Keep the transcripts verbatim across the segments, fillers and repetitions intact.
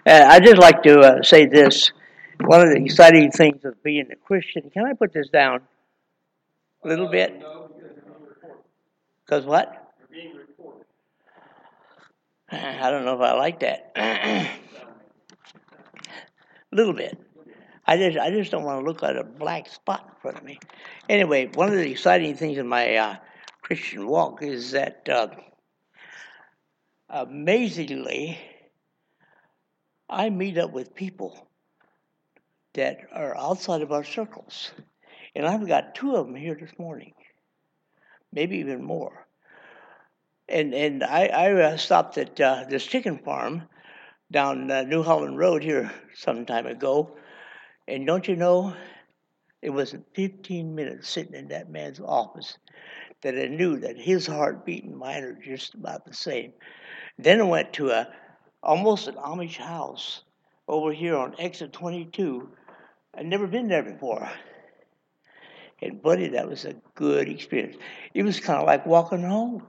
Uh, I just like to uh, say this. One of the exciting things of being a Christian. Can I put this down a little bit? Because what? I don't know if I like that. A little bit. I just I just don't want to look like a black spot in front of me. Anyway, one of the exciting things in my uh, Christian walk is that uh, amazingly, I meet up with people that are outside of our circles. And I've got two of them here this morning, maybe even more. And and I, I uh, stopped at uh, this chicken farm down uh, New Holland Road here some time ago. And don't you know, it was fifteen minutes sitting in that man's office that I knew that his heartbeat and mine are just about the same. Then I went to a almost an Amish house over here on exit twenty-two. I'd never been there before. And buddy, that was a good experience. It was kind of like walking home.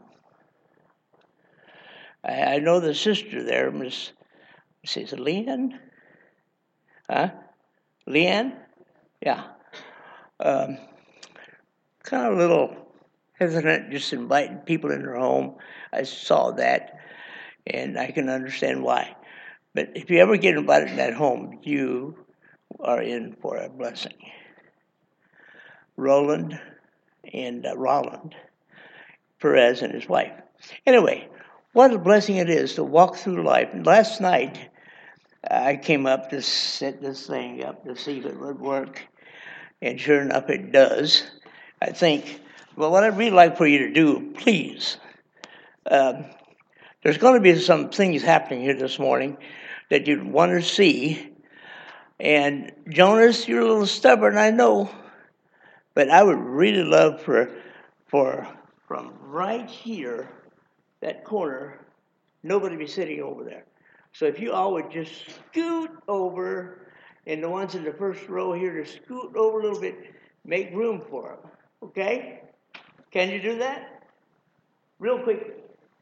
I, I know the sister there, Miss, is it Leanne? Huh? Leanne? Yeah. Um, kind of a little hesitant just inviting people in her home. I saw that, and I can understand why. But if you ever get invited in that home, you are in for a blessing. Roland and uh, Roland Perez and his wife. Anyway, what a blessing it is to walk through life. And last night, I came up to set this thing up to see if it would work. And sure enough, it does. I think, well, what I'd really like for you to do, please, um, there's going to be some things happening here this morning that you'd want to see. And Jonas, you're a little stubborn, I know, but I would really love for, for from right here, that corner, nobody be sitting over there. So if you all would just scoot over, and the ones in the first row here to scoot over a little bit, make room for them. Okay? Can you do that? Real quickly.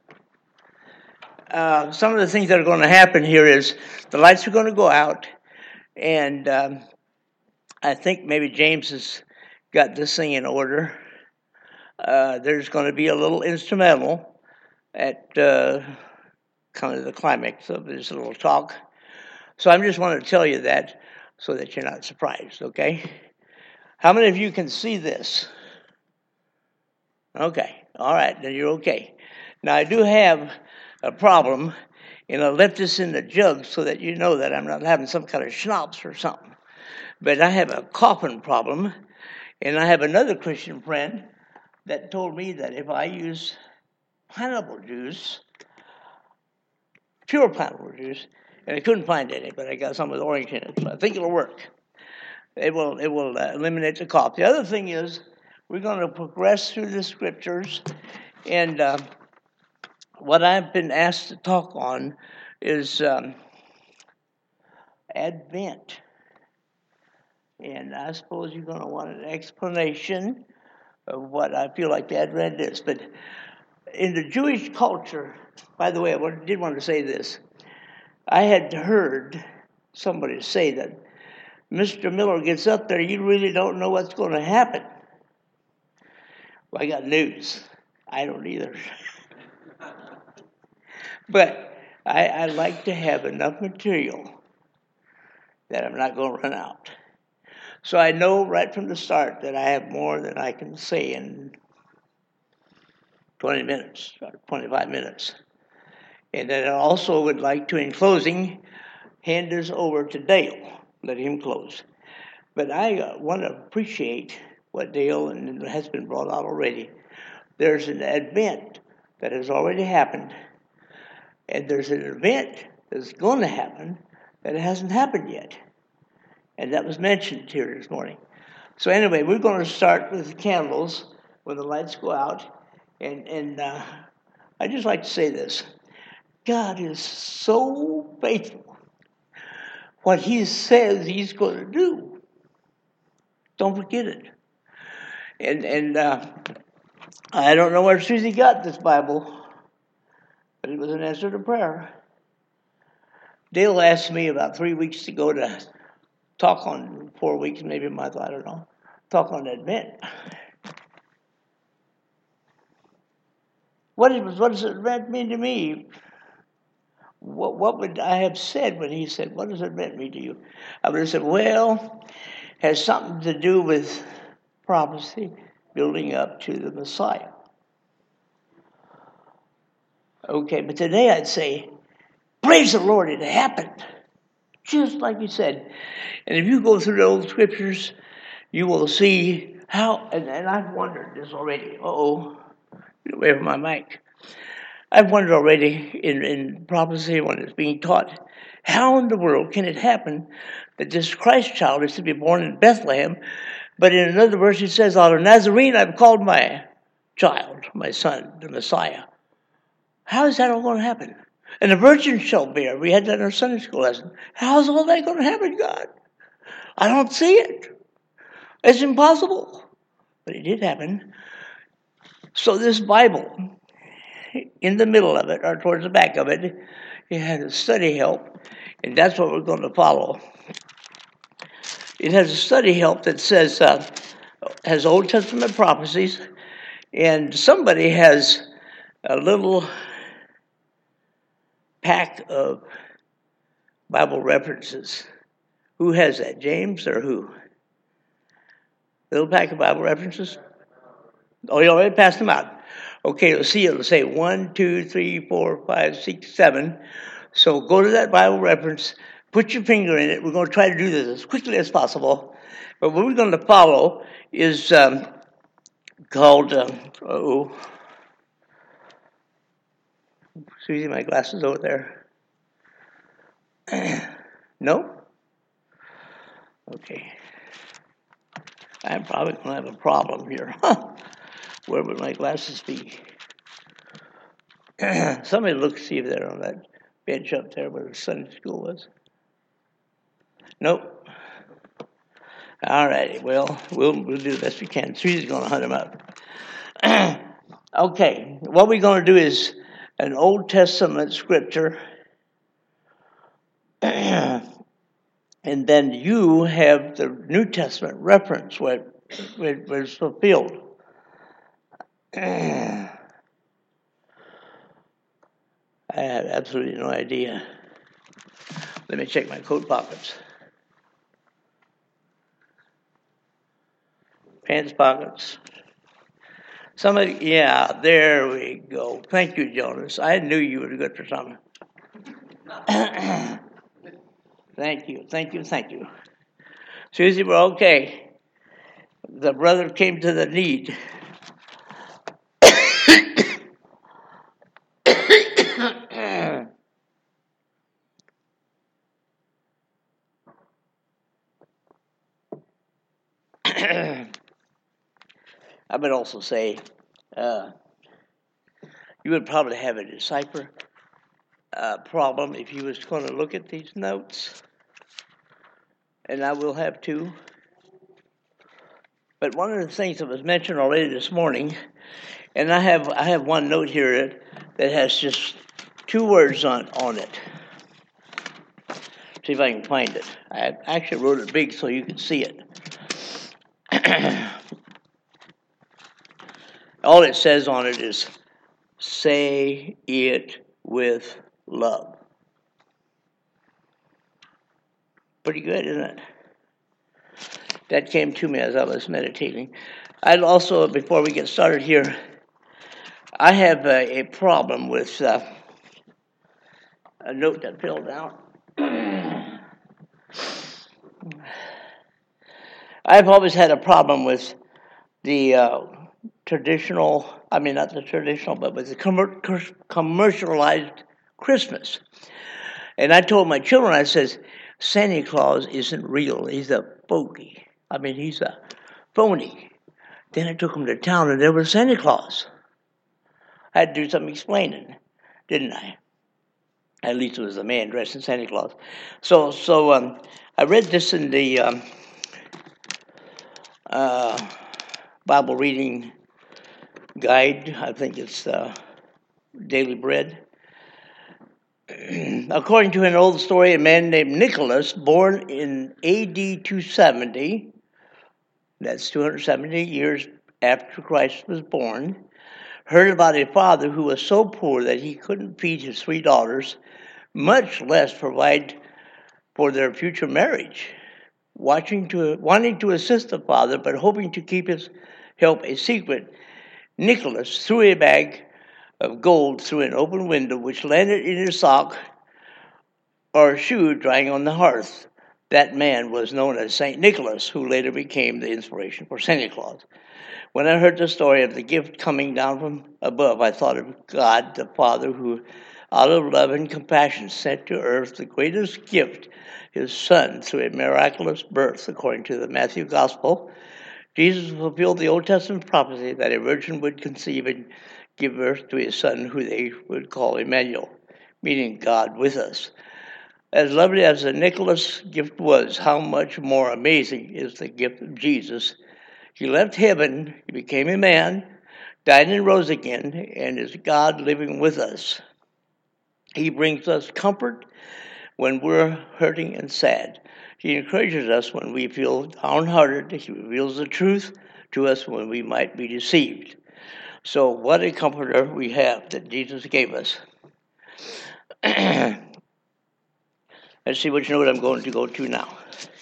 Uh, some of the things that are going to happen here is the lights are going to go out, and um, I think maybe James has got this thing in order. Uh, there's going to be a little instrumental at uh, kind of the climax of this little talk. So I just want to tell you that so that you're not surprised, okay? How many of you can see this? Okay, all right, then you're okay. Now I do have a problem, and I left this in the jug so that you know that I'm not having some kind of schnapps or something. But I have a coughing problem, and I have another Christian friend that told me that if I use pineapple juice, pure pineapple juice, and I couldn't find any, but I got some with orange in it, so I think it'll work. It will it will uh, eliminate the cough. The other thing is we're going to progress through the scriptures, and uh, what I've been asked to talk on is um, Advent. And I suppose you're going to want an explanation of what I feel like Advent is. But in the Jewish culture, by the way, I did want to say this. I had heard somebody say that Mister Miller gets up there, you really don't know what's going to happen. Well, I got news. I don't either. But I, I like to have enough material that I'm not going to run out. So I know right from the start that I have more than I can say in twenty minutes, or twenty-five minutes. And then I also would like to, in closing, hand this over to Dale. Let him close. But I uh, want to appreciate what Dale, and it has been brought out already. There's an event that has already happened, and there's an event that's going to happen that hasn't happened yet. And that was mentioned here this morning. So anyway, we're going to start with the candles when the lights go out. And, and uh, I just like to say this. God is so faithful. What he says he's going to do, don't forget it. And, and uh, I don't know where Susie got this Bible, but it was an answer to prayer. Dale asked me about three weeks to go to talk on, four weeks, maybe a month, I don't know, talk on Advent. What, is, what does Advent mean to me? What, what would I have said when he said, what does Advent mean to you? I would have said, well, it has something to do with prophecy building up to the Messiah. Okay, but today I'd say, praise the Lord, it happened. Just like you said. And if you go through the old scriptures, you will see how, and, and I've wondered this already. Uh-oh, get away from my mic. I've wondered already in, in prophecy when it's being taught, how in the world can it happen that this Christ child is to be born in Bethlehem, but in another verse it says, out of Nazarene I've called my child, my son, the Messiah. How is that all going to happen? And a virgin shall bear. We had that in our Sunday school lesson. How's all that going to happen, God? I don't see it. It's impossible. But it did happen. So this Bible, in the middle of it, or towards the back of it, it had a study help, and that's what we're going to follow. It has a study help that says, uh, has Old Testament prophecies, and somebody has a little pack of Bible references. Who has that, James or who? Little pack of Bible references? Oh, you already passed them out. Okay, let's see, it'll say one, two, three, four, five, six, seven. So go to that Bible reference, put your finger in it. We're going to try to do this as quickly as possible. But what we're going to follow is um, called, uh, oh, Susie, my glasses over there. No? Okay. I'm probably going to have a problem here. Where would my glasses be? Somebody look, see if they're on that bench up there where the Sunday school was. Nope. All righty. Well, we'll we'll do the best we can. Susie's going to hunt them up. Okay. What we're going to do is an Old Testament scripture. And then you have the New Testament reference where it was fulfilled. I have absolutely no idea. Let me check my coat pockets. Pants pockets. Somebody, yeah, there we go. Thank you, Jonas. I knew you were good for something. Thank you, thank you, thank you. Susie, we're okay. The brother came to the need. I would also say uh, you would probably have a decipher uh, problem if you was going to look at these notes, and I will have too. But one of the things that was mentioned already this morning, and I have I have one note here that has just two words on, on it. See if I can find it. I actually wrote it big so you can see it. All it says on it is, say it with love. Pretty good, isn't it? That came to me as I was meditating. I'd also, before we get started here, I have a, a problem with uh, a note that filled out. I've always had a problem with the uh, traditional, I mean, not the traditional, but with the commer- commercialized Christmas. And I told my children, I says, Santa Claus isn't real. He's a phony. I mean, he's a phony. Then I took them to town, and there was Santa Claus. I had to do some explaining, didn't I? At least it was a man dressed in Santa Claus. So, so um, I read this in the um, uh, Bible reading guide. I think it's uh, Daily Bread. according to an old story, a man named Nicholas, born in A D two seventy, that's two hundred seventy years after Christ was born, heard about a father who was so poor that he couldn't feed his three daughters, much less provide for their future marriage. Watching to, wanting to assist the father, but hoping to keep his help a secret, Nicholas threw a bag of gold through an open window, which landed in his sock or shoe drying on the hearth. That man was known as Saint Nicholas, who later became the inspiration for Santa Claus. When I heard the story of the gift coming down from above, I thought of God, the Father, who, out of love and compassion, sent to earth the greatest gift, his Son, through a miraculous birth, according to the Matthew Gospel. Jesus fulfilled the Old Testament prophecy that a virgin would conceive and give birth to a son who they would call Emmanuel, meaning God with us. As lovely as the Nicholas gift was, how much more amazing is the gift of Jesus. He left heaven, he became a man, died and rose again, and is God living with us. He brings us comfort when we're hurting and sad. He encourages us when we feel downhearted. He reveals the truth to us when we might be deceived. So what a comforter we have that Jesus gave us. Let's see which note I'm going to go to now.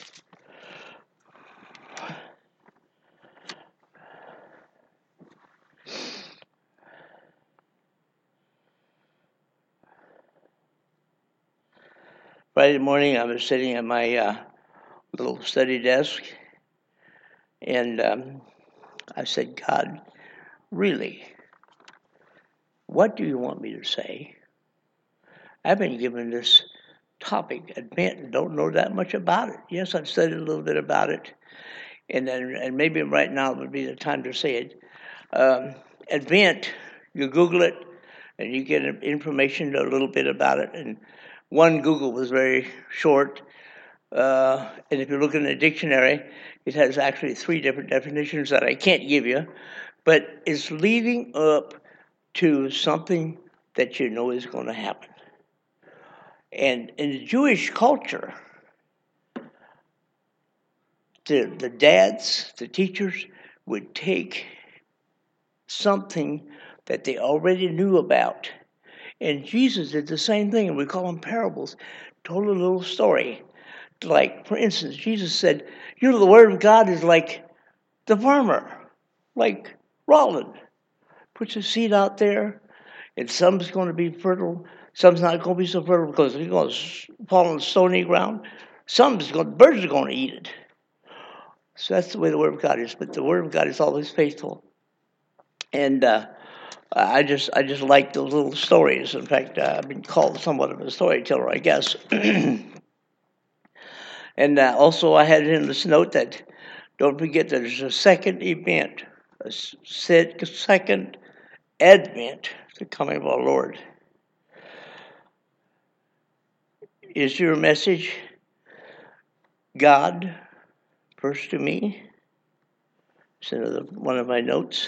Friday morning, I was sitting at my uh, little study desk, and um, I said, God, really, what do you want me to say? I've been given this topic, admit, don't know that much about it. Yes, I've studied a little bit about it, and then, and maybe right now would be the time to say it. Um, Advent, you Google it, and you get information a little bit about it, and one Google was very short, uh, and if you look in a dictionary, it has actually three different definitions that I can't give you, but it's leading up to something that you know is going to happen. And in the Jewish culture, the, the dads, the teachers, would take something that they already knew about. And Jesus did the same thing, and we call them parables, told a little story. Like, for instance, Jesus said, you know, the Word of God is like the farmer, like Roland. Puts a seed out there, and some's going to be fertile, some's not going to be so fertile because it's going to fall on stony ground. Some's going, birds are going to eat it. So that's the way the Word of God is, but the Word of God is always faithful. And uh, I just I just like those little stories. In fact, uh, I've been called somewhat of a storyteller, I guess. And uh, also I had in this note that don't forget that there's a second event, a second advent, the coming of our Lord. Is your message God first to me? It's another one of my notes.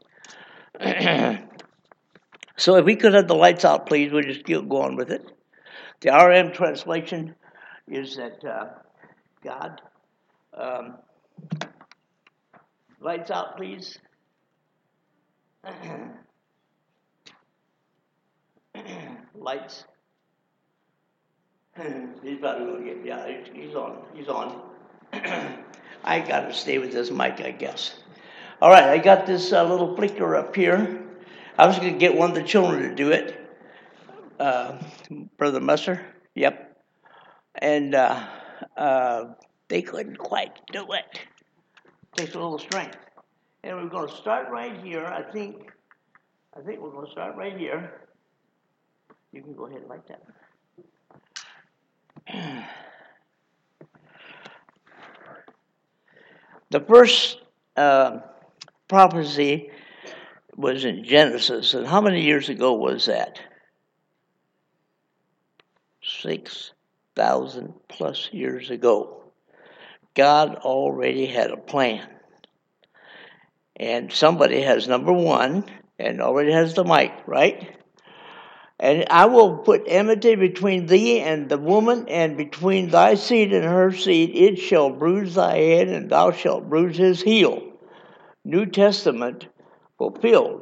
So if we could have the lights out, please, we'll just keep going with it. The R M translation is that uh, God, um, lights out, please. Lights. He's about to get, yeah, he's on, he's on. I got to stay with this mic, I guess. All right, I got this uh, little flicker up here. I was going to get one of the children to do it. Uh, Brother Musser, yep. And uh, uh, they couldn't quite do it. Takes a little strength. And we're going to start right here. I think, I think we're going to start right here. You can go ahead like that. The first uh, prophecy was in Genesis, and how many years ago was that? Six thousand plus years ago. God already had a plan. And somebody has number one and already has the mic, right? And I will put enmity between thee and the woman, and between thy seed and her seed. It shall bruise thy head, and thou shalt bruise his heel. New Testament fulfilled.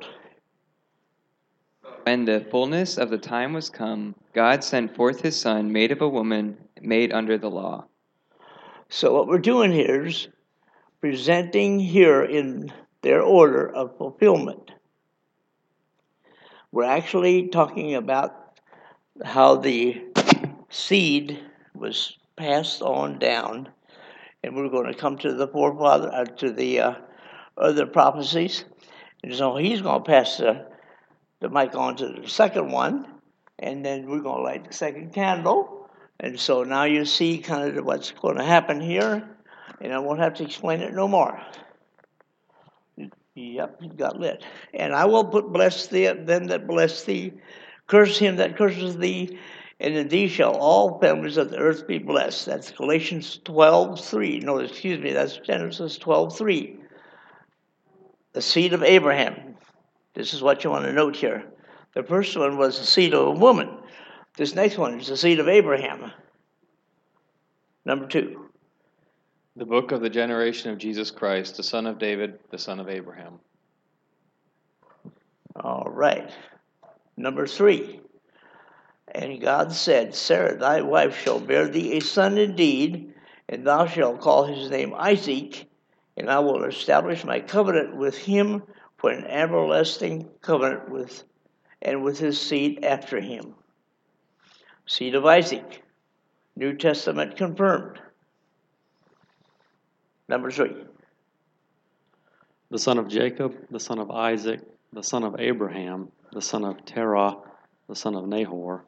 When the fullness of the time was come, God sent forth his Son, made of a woman, made under the law. So what we're doing here is presenting here in their order of fulfillment. We're actually talking about how the seed was passed on down, and we're going to come to the forefather, uh, to the uh, other prophecies. And so he's going to pass the, the mic on to the second one, and then we're going to light the second candle. And so now you see kind of what's going to happen here, and I won't have to explain it no more. Yep, it got lit. And I will put bless thee, them that bless thee, curse him that curses thee, and in thee shall all families of the earth be blessed. That's Galatians twelve three. No, excuse me, that's Genesis twelve three. The seed of Abraham. This is what you want to note here. The first one was the seed of a woman. This next one is the seed of Abraham. Number two. The book of the generation of Jesus Christ, the son of David, the son of Abraham. All right. Number three. And God said, Sarah, thy wife, shall bear thee a son indeed, and thou shalt call his name Isaac, and I will establish my covenant with him for an everlasting covenant with, and with his seed after him. Seed of Isaac. New Testament confirmed. Number three. The son of Jacob, the son of Isaac, the son of Abraham, the son of Terah, the son of Nahor.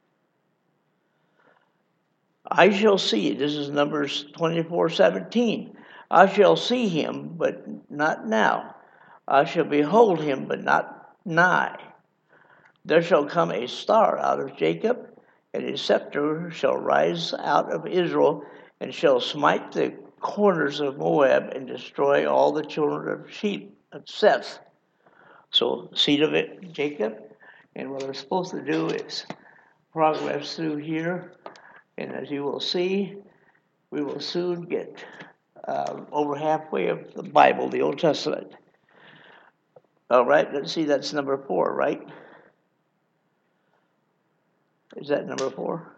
I shall see, this is Numbers twenty-four seventeen. I shall see him, but not now. I shall behold him, but not nigh. There shall come a star out of Jacob, and a scepter shall rise out of Israel, and shall smite the corners of Moab and destroy all the children of sheep of Seth. So, seed of it, Jacob. And what we're supposed to do is progress through here. And as you will see, we will soon get uh, over halfway of the Bible, the Old Testament. All right, let's see, that's number four, right? Is that number four?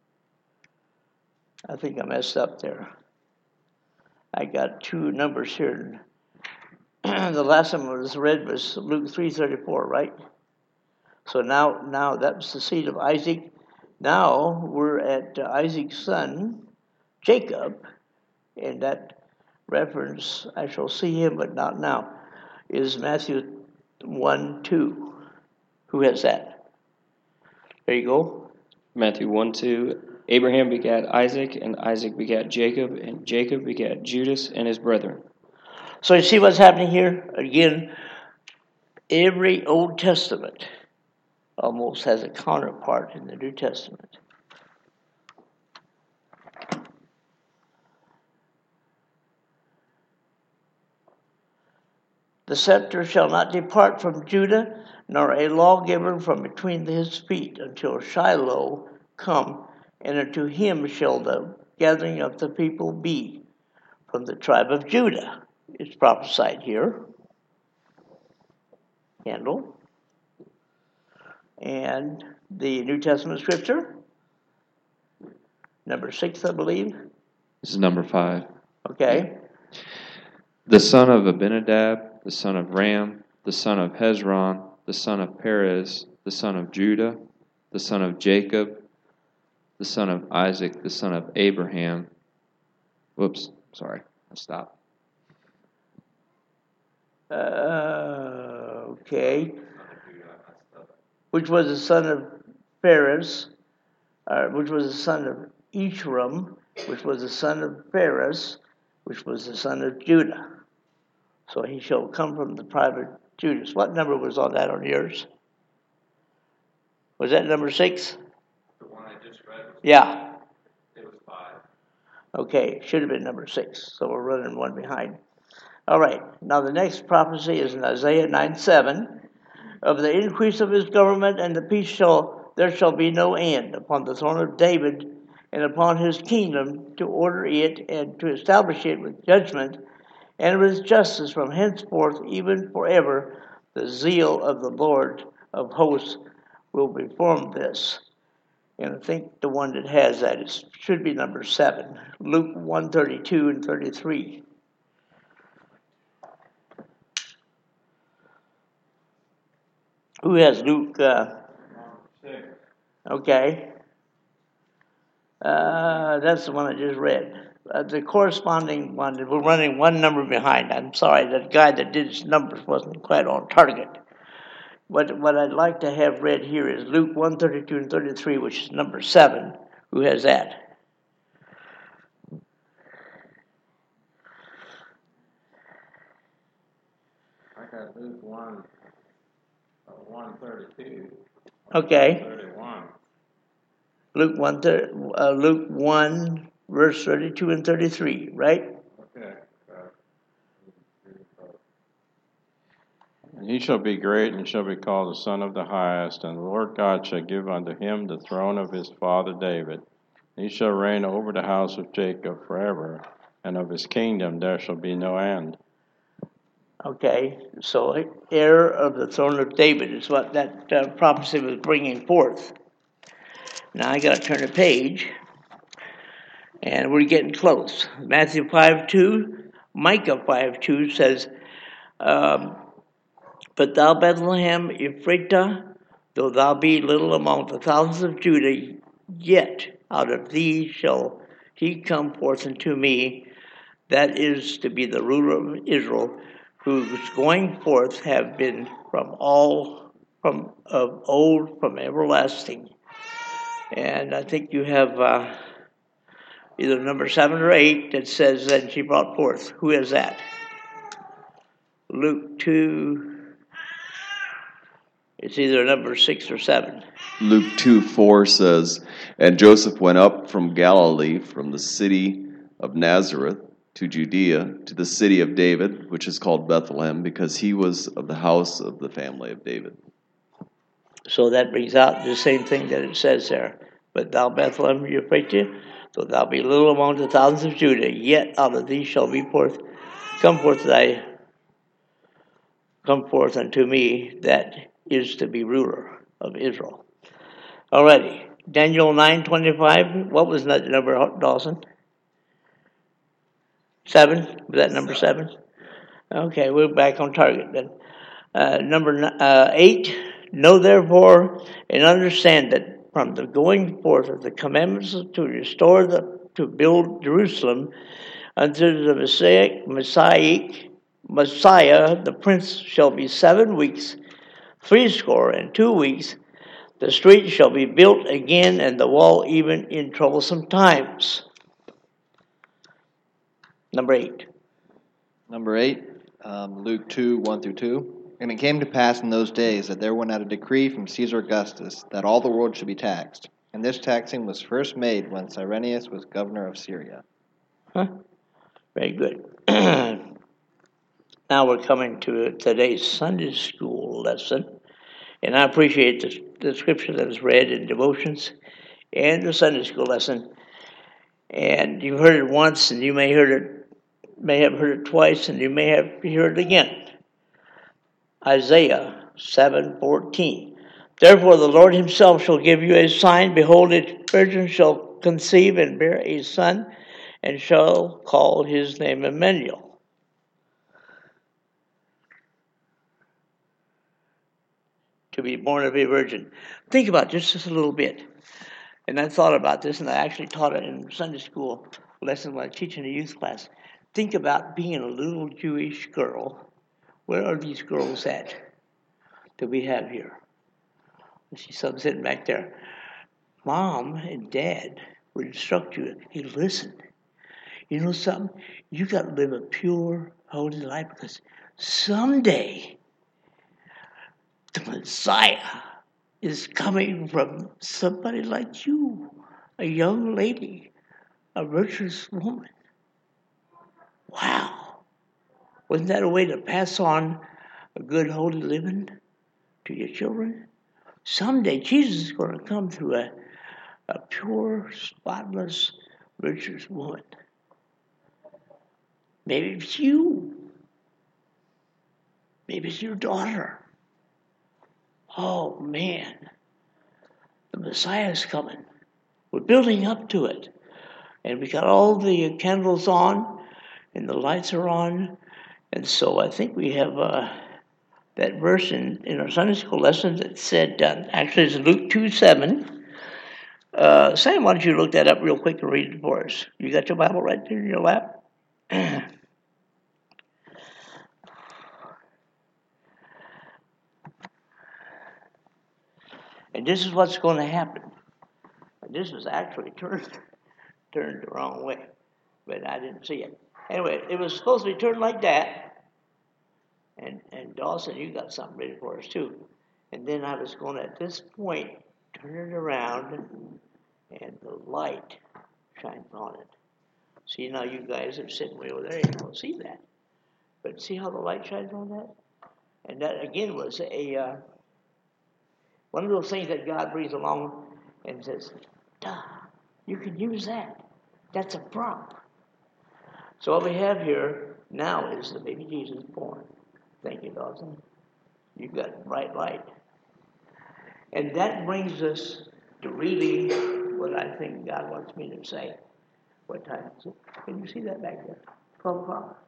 I think I messed up there. I got two numbers here. The last one was read was Luke three thirty-four, right? So now, now that's the seed of Isaac. Now we're at uh, Isaac's son, Jacob, and that reference, I shall see him, but not now, is Matthew one two. Who has that? There you go. Matthew one two. Abraham begat Isaac, and Isaac begat Jacob, and Jacob begat Judas and his brethren. So you see what's happening here? Again, every Old Testament almost has a counterpart in the New Testament. The scepter shall not depart from Judah, nor a lawgiver from between his feet, until Shiloh come, and unto him shall the gathering of the people be. From the tribe of Judah is prophesied here. Candle. And the New Testament scripture, number six, I believe. This is number five. Okay. The son of Abinadab, the son of Ram, the son of Hezron, the son of Perez, the son of Judah, the son of Jacob, the son of Isaac, the son of Abraham. Whoops, sorry, I'll stop. Uh, okay. Which was the son of Perez, uh, which was the son of Ishram, which was the son of Perez, which was the son of Judah. So he shall come from the tribe of Judas. What number was on that on yours? Was that number six? The one I just read? Yeah. It was five. Okay, should have been number six, so we're running one behind. All right, now the next prophecy is in Isaiah nine seven. Of the increase of his government and the peace shall there shall be no end upon the throne of David and upon his kingdom, to order it and to establish it with judgment and with justice from henceforth even forever. The zeal of the Lord of hosts will perform this. And I think the one that has that is, should be number seven, Luke one thirty-two and thirty-three. Who has Luke? Uh, okay. Uh, that's the one I just read. Uh, the corresponding one, we're running one number behind. I'm sorry, that guy that did his numbers wasn't quite on target. What, what I'd like to have read here is Luke one thirty-two and thirty-three, which is number seven. Who has that? I got Luke one, uh, one thirty-two. Okay. thirty-one. Luke one, uh, Luke one, verse thirty-two and thirty-three, right? Okay. And he shall be great and shall be called the Son of the Highest, and the Lord God shall give unto him the throne of his father David. And he shall reign over the house of Jacob forever, and of his kingdom there shall be no end. Okay, so heir of the throne of David is what that uh, prophecy was bringing forth. Now I got to turn a page, and we're getting close. Matthew five two, Micah five two says, um, But thou, Bethlehem Ephratah, though thou be little among the thousands of Judah, yet out of thee shall he come forth unto me, that is to be the ruler of Israel, whose going forth have been from all, from of old, from everlasting. And I think you have uh, either number seven or eight that says, and she brought forth. Who is that? Luke two. It's either number six or seven. Luke two four says, And Joseph went up from Galilee, from the city of Nazareth, to Judea, to the city of David, which is called Bethlehem, because he was of the house of the family of David. So that brings out the same thing that it says there. But thou, Bethlehem Ephratah, though thou be little among the thousands of Judah, yet out of thee shall be forth, come forth thy, come forth unto me, that is to be ruler of Israel. Alrighty, Daniel nine twenty-five. What was that number, Dawson? Seven? Was that number seven? Okay, we're back on target then. Uh, number uh, eight. Know therefore and understand that from the going forth of the commandments to restore the to build Jerusalem unto the Messiah, Messiah, Messiah, the Prince shall be seven weeks, threescore and two weeks. The street shall be built again, and the wall even in troublesome times. Number eight. Number eight, um, Luke two, one through two. And it came to pass in those days that there went out a decree from Caesar Augustus that all the world should be taxed. And this taxing was first made when Cyrenius was governor of Syria. Huh? Very good. Now we're coming to today's Sunday school lesson. And I appreciate the, the scripture that is read in devotions and the Sunday school lesson. And you've heard it once, and you may heard it, may have heard it twice, and you may have heard it again. Isaiah seven fourteen. Therefore the Lord himself shall give you a sign. Behold, a virgin shall conceive and bear a son, and shall call his name Emmanuel. To be born of a virgin. Think about this just a little bit. And I thought about this, and I actually taught it in Sunday school lesson when I teach in a youth class. Think about being a little Jewish girl. Where are these girls at that we have here? I see some sitting back there. Mom and Dad would instruct you, hey, listen, you know something? You got to live a pure, holy life, because someday the Messiah is coming from somebody like you, a young lady, a virtuous woman. Wow. Wasn't that a way to pass on a good, holy living to your children? Someday Jesus is going to come through a, a pure, spotless, virtuous woman. Maybe it's you. Maybe it's your daughter. Oh, man. The Messiah's coming. We're building up to it. And we got all the candles on, and the lights are on. And so I think we have uh, that verse in, in our Sunday school lesson that said, uh, actually it's Luke two seven. Uh, Sam, why don't you look that up real quick and read it for us? You got your Bible right there in your lap? And this is what's going to happen. And this was actually turned turned the wrong way, but I didn't see it. Anyway, it was supposed to be turned like that. And and Dawson, you got something ready for us too. And then I was going to, at this point, turn it around, and, and the light shines on it. See, now you guys are sitting way over there, you don't see that. But see how the light shines on that? And that, again, was a uh, one of those things that God brings along and says, duh, you can use that. That's a prop. So what we have here now is the baby Jesus born. Thank you, Dawson. You've got bright light. And that brings us to really what I think God wants me to say. What time is it? Can you see that back there? twelve o'clock?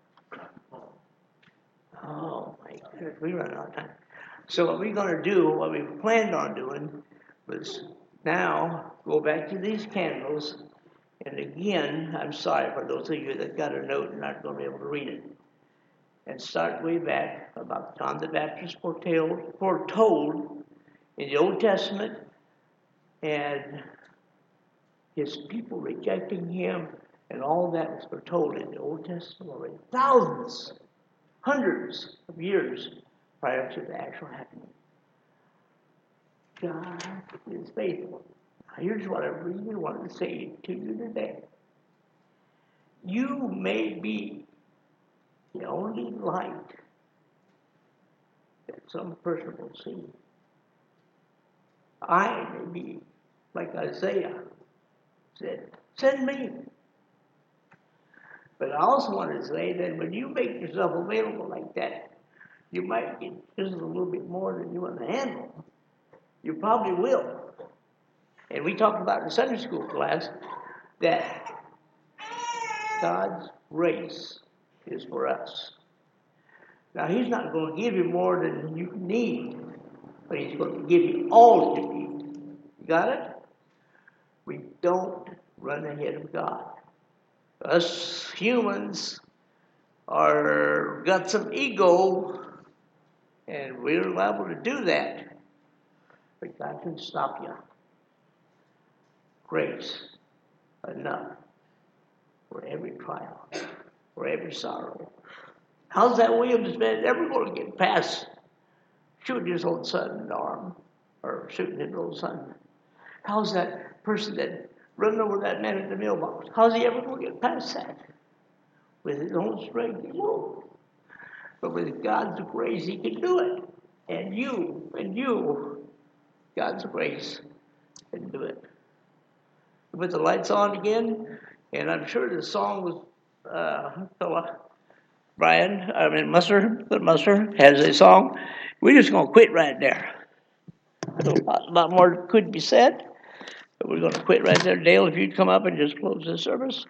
Oh, my goodness, we run out of time. So what we're going to do, what we planned on doing, was now go back to these candles. And again, I'm sorry for those of you that got a note and aren't going to be able to read it. And start way back about John the Baptist foretold, foretold in the Old Testament, and his people rejecting him, and all that was foretold in the Old Testament already. Thousands, hundreds of years prior to the actual happening. God is faithful. Now, here's what I really want to say to you today. You may be the only light that some person will see. I may be, like Isaiah said, send me. But I also want to say that when you make yourself available like that, you might get just a little bit more than you want to handle. You probably will. And we talked about in Sunday school class that God's grace is for us. Now, he's not going to give you more than you need, but he's going to give you all you need. You got it? We don't run ahead of God. Us humans are got some ego, and we're liable to do that. But God can stop you. Grace enough for every trial, for every sorrow. How's that Williams man ever going to get past shooting his own son in the arm, or shooting his own son? How's that person that run over that man at the mailbox? How's he ever going to get past that? With his own strength, he won't. But with God's grace, he can do it. And you, and you, God's grace can do it. With the lights on again, and I'm sure the song was, uh, fella, Brian, I mean Musser, the Musser has a song. We're just going to quit right there. A lot, a lot more could be said, but we're going to quit right there. Dale, if you'd come up and just close this service.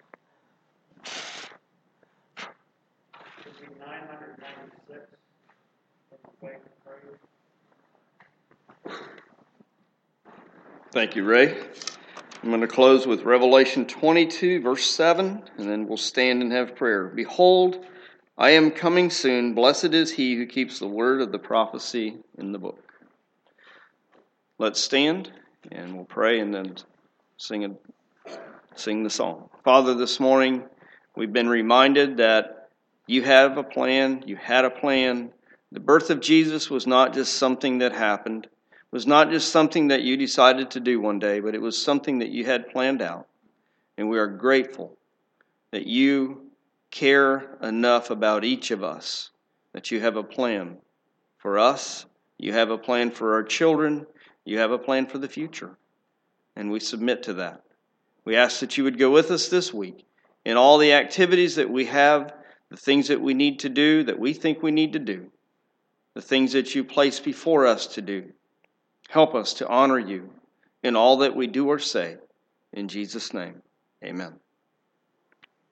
Thank you, Ray. I'm going to close with Revelation twenty-two, verse seven, and then we'll stand and have prayer. Behold, I am coming soon. Blessed is he who keeps the word of the prophecy in the book. Let's stand, and we'll pray and then sing, a, sing the song. Father, this morning we've been reminded that you have a plan, you had a plan. The birth of Jesus was not just something that happened. Was not just something that you decided to do one day, but it was something that you had planned out. And we are grateful that you care enough about each of us, that you have a plan for us, you have a plan for our children, You have a plan for the future, and we submit to that. We ask that you would go with us this week in all the activities that we have, the things that we need to do, that we think we need to do, the things that you place before us to do. Help us to honor you in all that we do or say. In Jesus' name, amen.